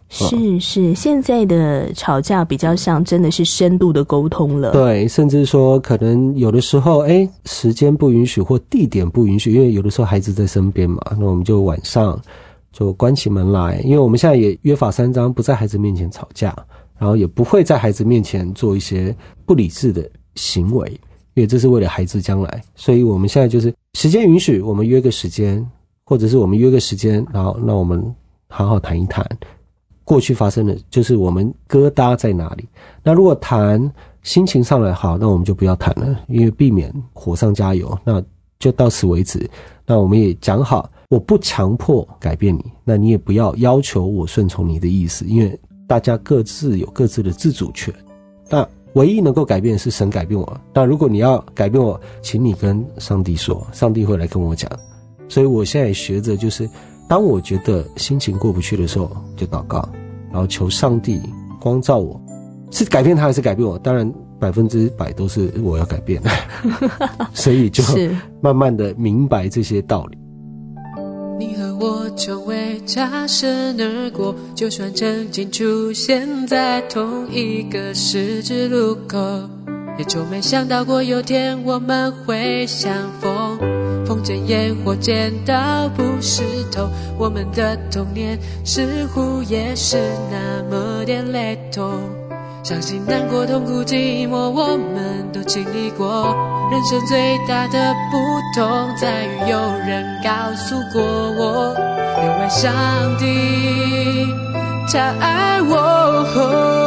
是是，现在的吵架比较像真的是深度的沟通了。
对，甚至说可能有的时候，哎，时间不允许或地点不允许，因为有的时候孩子在身边嘛，那我们就晚上就关起门来，因为我们现在也约法三章，不在孩子面前吵架，然后也不会在孩子面前做一些不理智的行为，因为这是为了孩子将来。所以我们现在就是时间允许，我们约个时间，或者是我们约个时间，然后那我们好好谈一谈过去发生的，就是我们疙瘩在哪里。那如果谈心情上来好，那我们就不要谈了，因为避免火上加油，那就到此为止。那我们也讲好，我不强迫改变你，那你也不要要求我顺从你的意思，因为大家各自有各自的自主权。那唯一能够改变的是神改变我，那如果你要改变我，请你跟上帝说，上帝会来跟我讲。所以我现在也学着，就是当我觉得心情过不去的时候，就祷告，然后求上帝光照我，是改变他还是改变我？当然百分之百都是我要改变所以就慢慢的明白这些道理。
你和我从未擦身而过，就算曾经出现在同一个十字路口，也从没想到过有天我们会相逢。风筝烟火剪刀不是头，我们的童年似乎也是那么点雷同。伤心难过痛苦寂寞我们都经历过，人生最大的不同在于有人告诉过我，因为上帝他爱我。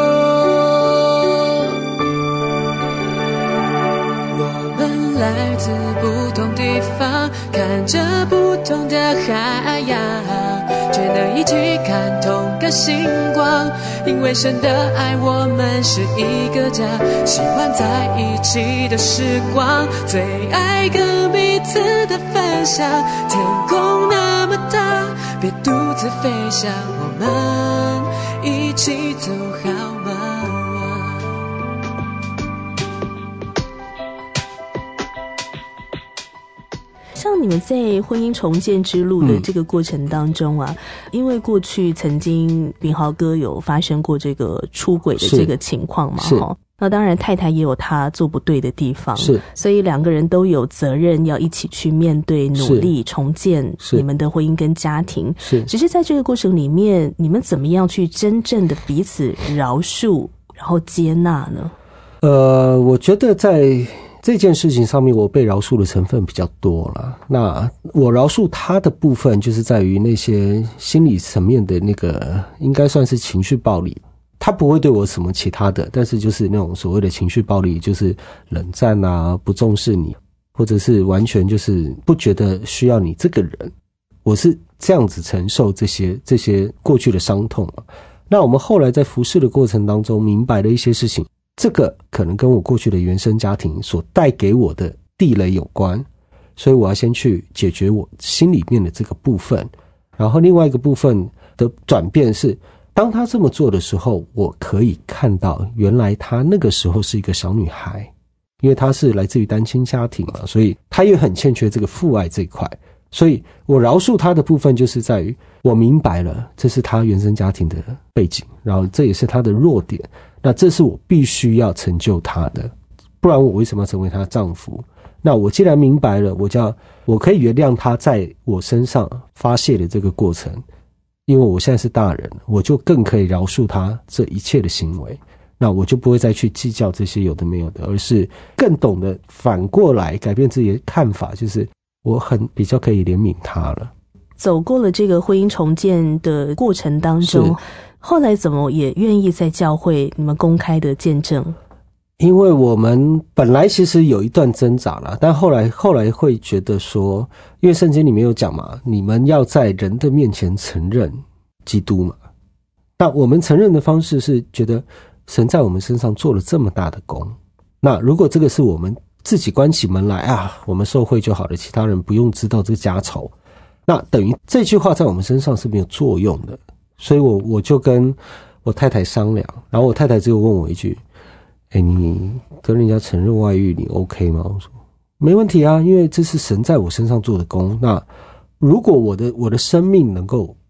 来自不同地方，看着不同的海洋，却能一起看同个星光，因为神的爱我们是一个家，喜欢在一起的时光，最爱跟彼此的分享，天空那么大，别独自飞翔，我们一起走好吗？
像你们在婚姻重建之路的这个过程当中啊，嗯、因为过去曾经秉豪哥有发生过这个出轨的这个情况嘛，哈，那当然太太也有她做不对的地方，是，所以两个人都有责任要一起去面对、努力重建你们的婚姻跟家庭。是，只是在这个过程里面，你们怎么样去真正的彼此饶恕，然后接纳呢？
呃，我觉得在这件事情上面，我被饶恕的成分比较多了。那我饶恕他的部分，就是在于那些心理层面的那个，应该算是情绪暴力。他不会对我什么其他的，但是就是那种所谓的情绪暴力，就是冷战啊，不重视你，或者是完全就是不觉得需要你这个人。我是这样子承受这些这些过去的伤痛啊。那我们后来在服侍的过程当中，明白了一些事情。这个可能跟我过去的原生家庭所带给我的地雷有关，所以我要先去解决我心里面的这个部分。然后另外一个部分的转变是，当他这么做的时候，我可以看到原来他那个时候是一个小女孩，因为她是来自于单亲家庭嘛，所以她也很欠缺这个父爱这一块。所以我饶恕他的部分就是在于我明白了这是他原生家庭的背景，然后这也是他的弱点，那这是我必须要成就他的，不然我为什么要成为他的丈夫？那我既然明白了，我就要我可以原谅他在我身上发泄的这个过程，因为我现在是大人，我就更可以饶恕他这一切的行为，那我就不会再去计较这些有的没有的，而是更懂得反过来改变自己的看法，就是我很比较可以怜悯他了。
走过了这个婚姻重建的过程当中，后来怎么也愿意在教会你们公开的见证？
因为我们本来其实有一段挣扎啦，但后来后来会觉得说，因为圣经里面有讲嘛，你们要在人的面前承认基督嘛。那我们承认的方式是觉得神在我们身上做了这么大的功，那如果这个是我们自己关起门来啊，我们受惠就好了，其他人不用知道这个家丑，那等于这句话在我们身上是没有作用的。所以我我就跟我太太商量，然后我太太只有问我一句，欸，你跟人家承认外遇你 OK 吗？我说没问题啊，因为这是神在我身上做的工，那如果我的我的生命能够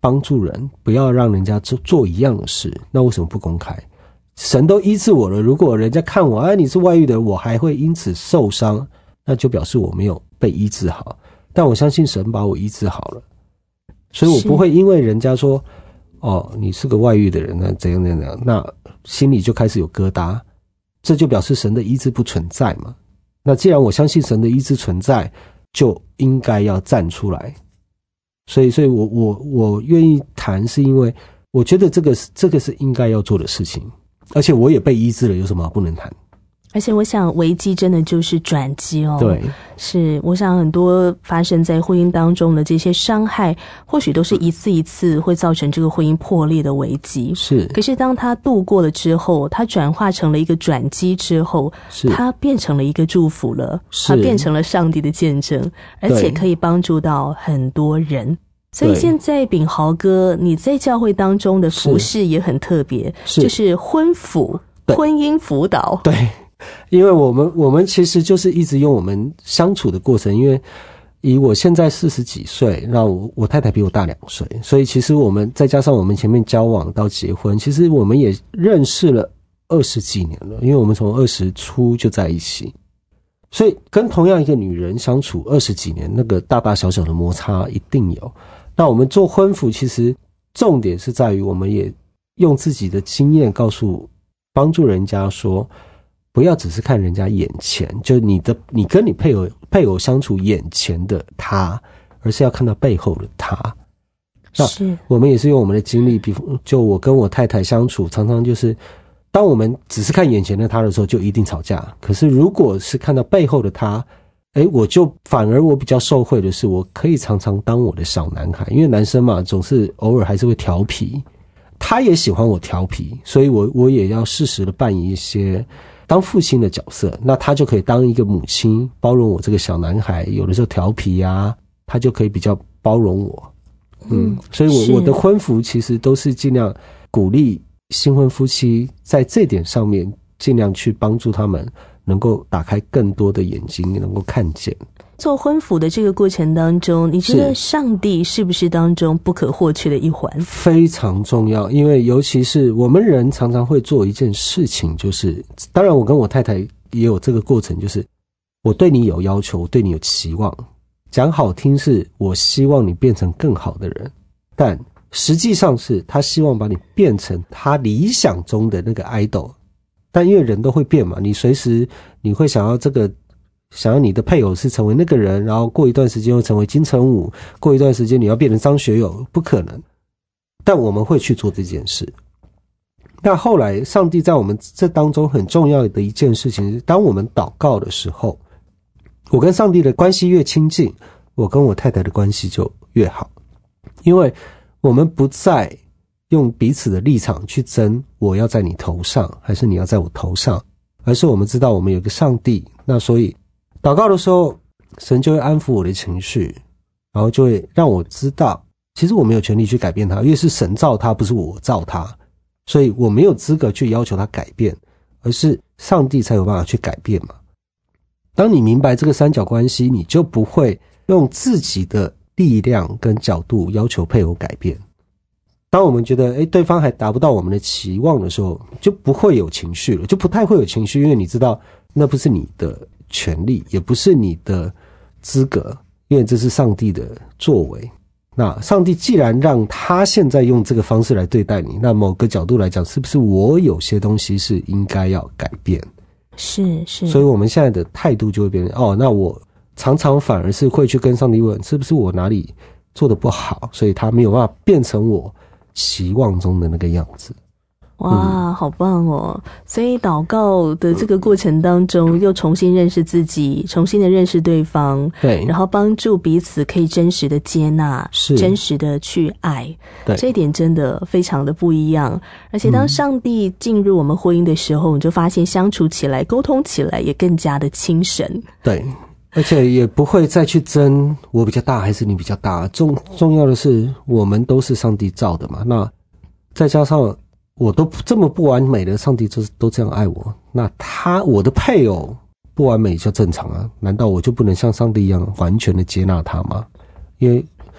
帮助人，不要让人家做做一样的事，那为什么不公开？神都医治我了，如果人家看我，哎，你是外遇的，我还会因此受伤，那就表示我没有被医治好。但我相信神把我医治好了，所以我不会因为人家说，哦，你是个外遇的人，那怎样怎样，那心里就开始有疙瘩，这就表示神的医治不存在嘛。那既然我相信神的医治存在，就应该要站出来。所以，所以我我我愿意谈，是因为我觉得这个这个是应该要做的事情，而且我也被医治了，有什么不能谈？
而且我想危机真的就是转机哦。
对，
是我想很多发生在婚姻当中的这些伤害，或许都是一次一次会造成这个婚姻破裂的危机。
是，
可是当他度过了之后，他转化成了一个转机之后，
是
他变成了一个祝福了，
是
他变成了上帝的见证，而且可以帮助到很多人。所以现在秉豪哥你在教会当中的服事也很特别，
是
就是婚辅婚姻辅导。
对，因为我们我们其实就是一直用我们相处的过程，因为以我现在四十几岁，那我我太太比我大两岁，所以其实我们再加上我们前面交往到结婚，其实我们也认识了二十几年了，因为我们从二十出就在一起，所以跟同样一个女人相处二十几年，那个大大小小的摩擦一定有。那我们做婚辅，其实重点是在于我们也用自己的经验告诉帮助人家说，不要只是看人家眼前，就你的你跟你配偶配偶相处眼前的他，而是要看到背后的他。那我们也是用我们的经历，比如就我跟我太太相处，常常就是当我们只是看眼前的他的时候，就一定吵架。可是如果是看到背后的他，诶，我就反而我比较受惠的是，我可以常常当我的小男孩，因为男生嘛，总是偶尔还是会调皮，他也喜欢我调皮，所以我我也要适时的扮演一些当父亲的角色，那他就可以当一个母亲，包容我这个小男孩，有的时候调皮啊，他就可以比较包容我。嗯，所以我我的婚服其实都是尽量鼓励新婚夫妻在这点上面尽量去帮助他们能够打开更多的眼睛，能够看见。
做婚辅的这个过程当中，你觉得上帝是不是当中不可或缺的一环？
非常重要，因为尤其是我们人常常会做一件事情，就是当然我跟我太太也有这个过程，就是我对你有要求，我对你有期望，讲好听是我希望你变成更好的人，但实际上是他希望把你变成他理想中的那个 idol。但因为人都会变嘛，你随时你会想要这个，想要你的配偶是成为那个人，然后过一段时间又成为金城武，过一段时间你要变成张学友，不可能。但我们会去做这件事。那后来上帝在我们这当中很重要的一件事情是，当我们祷告的时候，我跟上帝的关系越亲近，我跟我太太的关系就越好，因为我们不再用彼此的立场去争我要在你头上还是你要在我头上，而是我们知道我们有个上帝，那所以祷告的时候神就会安抚我的情绪，然后就会让我知道其实我没有权利去改变他，因为是神造他，不是我造他，所以我没有资格去要求他改变，而是上帝才有办法去改变嘛。当你明白这个三角关系，你就不会用自己的力量跟角度要求配偶改变。当我们觉得诶对方还达不到我们的期望的时候，就不会有情绪了，就不太会有情绪，因为你知道那不是你的权利，也不是你的资格，因为这是上帝的作为。那上帝既然让他现在用这个方式来对待你，那某个角度来讲，是不是我有些东西是应该要改变？
是是，
所以我们现在的态度就会变成哦，那我常常反而是会去跟上帝问，是不是我哪里做得不好，所以他没有办法变成我期望中的那个样子。
哇、嗯、好棒哦。所以祷告的这个过程当中又重新认识自己，重新的认识对方，对，然后帮助彼此可以真实的接纳，是真实的去爱，对，这一点真的非常的不一样。而且当上帝进入我们婚姻的时候、嗯、你就发现相处起来沟通起来也更加的亲神，对，而且也不会再去争我比较大还是你比较大，重重要的是我们都是上帝造的嘛，那再加上我都这么不完美的，上帝都都这样爱我，那他我的配偶不完美就正常啊，难道我就不能像上帝一样完全的接纳他吗？因为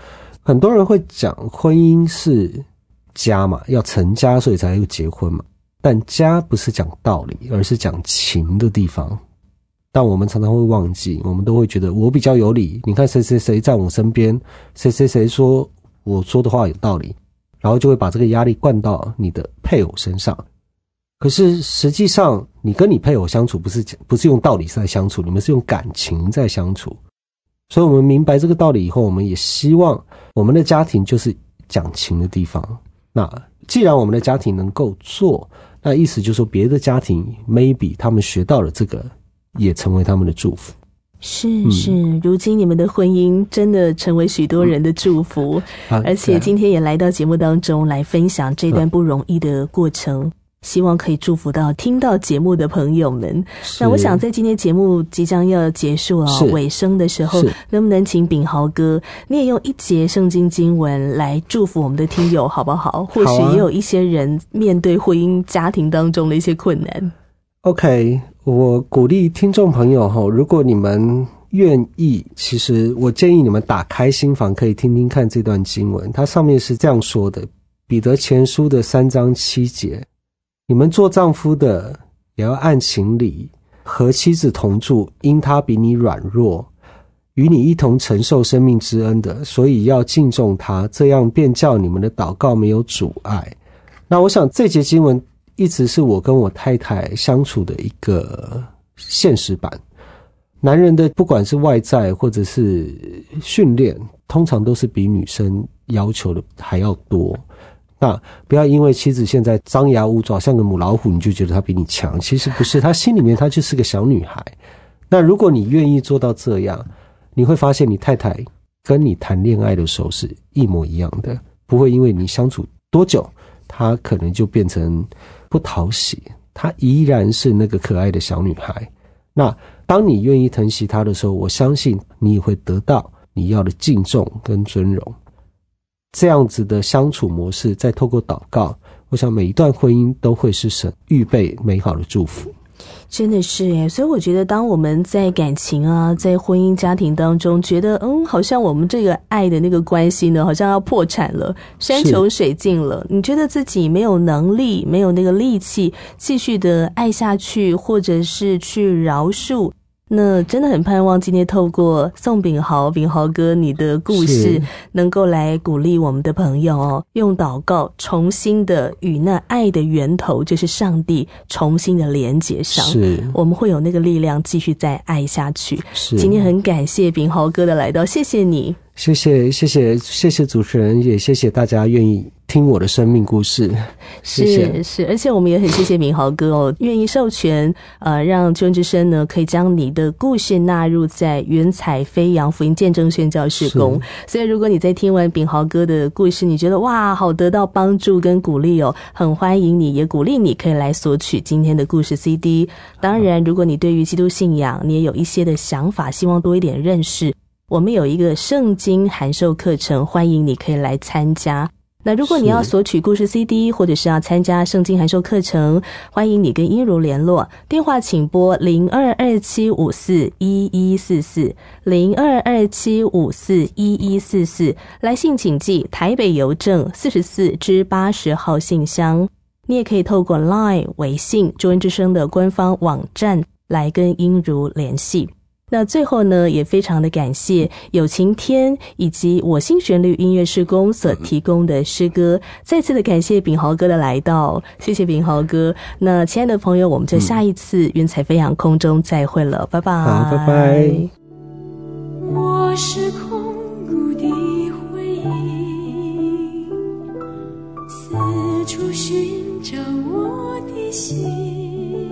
很多人会讲婚姻是家嘛，要成家所以才会结婚嘛，但家不是讲道理，而是讲情的地方。但我们常常会忘记，我们都会觉得我比较有理，你看谁谁谁在我身边，谁谁谁说我说的话有道理，然后就会把这个压力灌到你的配偶身上。可是实际上你跟你配偶相处不是不是用道理在相处，你们是用感情在相处。所以我们明白这个道理以后，我们也希望我们的家庭就是讲情的地方。那既然我们的家庭能够做，那意思就是说别的家庭 maybe 他们学到了这个，也成为他们的祝福。
是是、嗯，如今你们的婚姻真的成为许多人的祝福、嗯啊、而且今天也来到节目当中来分享这段不容易的过程、嗯、希望可以祝福到听到节目的朋友们。那我想在今天节目即将要结束啊尾声的时候，能不能请秉豪哥你也用一节圣经经文来祝福我们的听友好不好？或许也有一些人面对婚姻家庭当中的一些困难。
OK， 我鼓励听众朋友，如果你们愿意，其实我建议你们打开心房可以听听看这段经文。它上面是这样说的，彼得前书的三章七节，你们做丈夫的也要按情理和妻子同住，因他比你软弱，与你一同承受生命之恩的，所以要敬重他，这样便叫你们的祷告没有阻碍。那我想这节经文一直是我跟我太太相处的一个现实版。男人的不管是外在或者是训练，通常都是比女生要求的还要多。那不要因为妻子现在张牙舞爪像个母老虎，你就觉得她比你强，其实不是，她心里面她就是个小女孩。那如果你愿意做到这样，你会发现你太太跟你谈恋爱的时候是一模一样的，不会因为你相处多久她可能就变成不讨喜，她依然是那个可爱的小女孩。那当你愿意疼惜她的时候，我相信你也会得到你要的敬重跟尊荣。这样子的相处模式，再透过祷告，我想每一段婚姻都会是神预备美好的祝福。
真的是耶，所以我觉得当我们在感情啊，在婚姻家庭当中觉得嗯，好像我们这个爱的那个关系呢，好像要破产了，山穷水尽了，你觉得自己没有能力，没有那个力气继续的爱下去，或者是去饶恕，那真的很盼望今天透过宋秉豪秉豪哥你的故事能够来鼓励我们的朋友哦，用祷告重新的与那爱的源头就是上帝重新的连结上，是我们会有那个力量继续再爱下去。是今天很感谢秉豪哥的来到，谢谢你。
谢谢谢谢谢谢主持人，也谢谢大家愿意听我的生命故事。谢谢
是是，而且我们也很谢谢秉豪哥哦，愿意授权呃，让救恩之声呢可以将你的故事纳入在云彩飞扬福音见证宣教事工。所以如果你在听完秉豪哥的故事，你觉得哇好得到帮助跟鼓励哦，很欢迎你，也鼓励你可以来索取今天的故事 C D。 当然如果你对于基督信仰你也有一些的想法，希望多一点认识，我们有一个圣经函授课程，欢迎你可以来参加。那如果你要索取故事 C D 或者是要参加圣经函授课程，欢迎你跟英如联络，电话请拨零二二七五四一一四四 零二二七五四一一四四，来信请寄台北邮政四十四至八十号信箱。你也可以透过 Line 微信救恩之声的官方网站来跟英如联系。那最后呢，也非常的感谢有晴天以及我心旋律音乐事工所提供的诗歌，再次的感谢秉豪哥的来到，谢谢秉豪哥。那亲爱的朋友，我们就下一次云彩飞扬空中再会了，拜拜。
好，拜拜。
我是空谷的回忆，四处寻找我的心，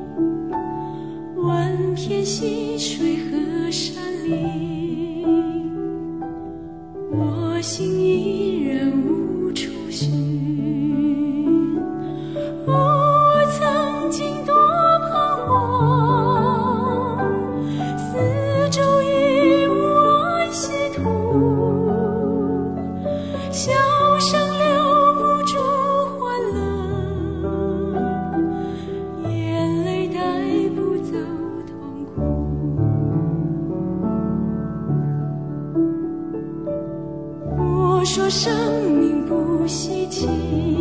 万片溪水和山林，我心依然无处寻。我曾经多彷徨，四周已无安息土，笑声留不住欢乐，眼泪带不走痛苦。我说生命不稀奇。